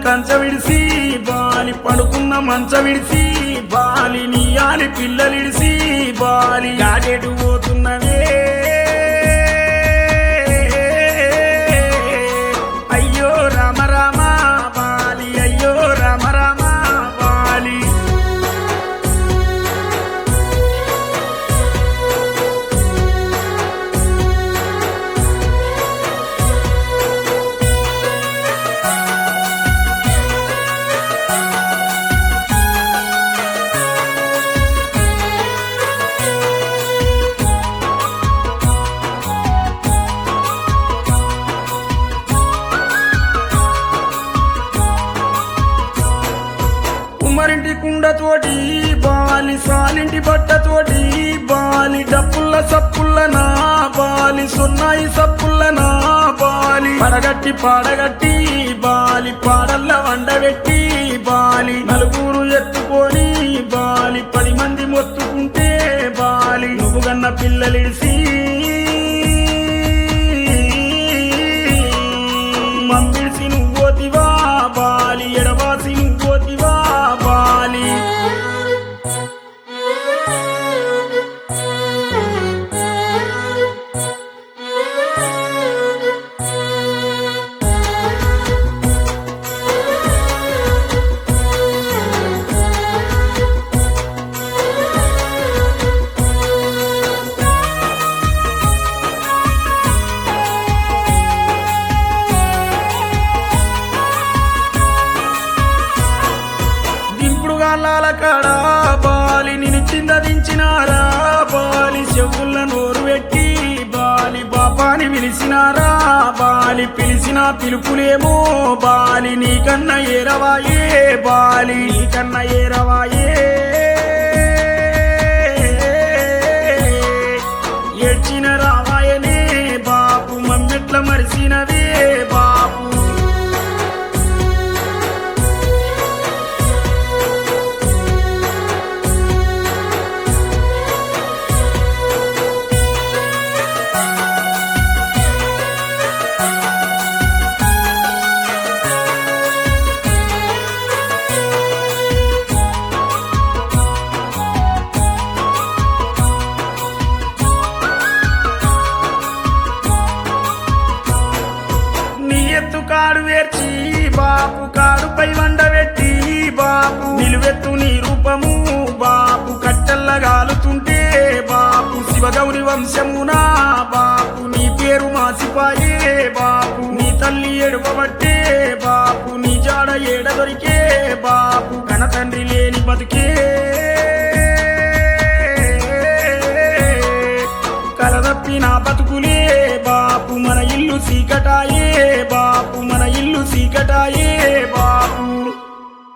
కంచ విడిసి Bali పడుకున్న మంచ విడిసి Bali నీయాలి పిల్లలిడిసి Bali గాడేటు పోతున్నవే అయ్యో రామ రామ బాలి అయ్యో రామ రామ బాలి కుమ్మరింటి కుండతోటి బాలి సాలింటి బట్టతోటి బాలి డప్పుల్ల సప్పుల్ల నా బాలి సున్నాయి సప్పుల్ల నా బాలి పడగట్టి పాడగట్టి బాలి పాడల్ల వండబెట్టి బాలి నలుగురు ఎత్తుకొని బాలి 10 మంది మొత్తుకుంటే బాలి నువ్వు గన్న పిల్లలిడిసి మమ్మిడిసి నువ్వోతివా బాలి ఎడవాసి నువ్వోతివా బాలి గాలాల కాడా బాలి నిన్ను చిందదించినారా బాలి చెవుల నోరు పెట్టి బాలి బాపాని పిలిచినారా బాలి పిలిచిన పిలుపులేమో బాలి నీకన్నా ఏరవాయే బాలి నీకన్నా ఏరవాయే ఏడ్చిన రావాయనే బాపు మమ్మెట్ల మరిసినవే బాపు కాడు వేర్చి బాపు కాడుపై వండబెట్టి బాపు నిలువెత్తు నీ రూపము బాపు కట్టెల్లగాలుతుంటే బాపు శివగౌరి వంశమునా బాపు నీ పేరు మాసిపాయే బాపు నీ తల్లి ఎడువబట్టే బాపు నీ జాడ ఏడ దొరికే బాపు కన తండ్రి లేని బతుకే కలదప్పి నా బతుకులే బాపు మన ఇల్లు సీకటాయే బాపు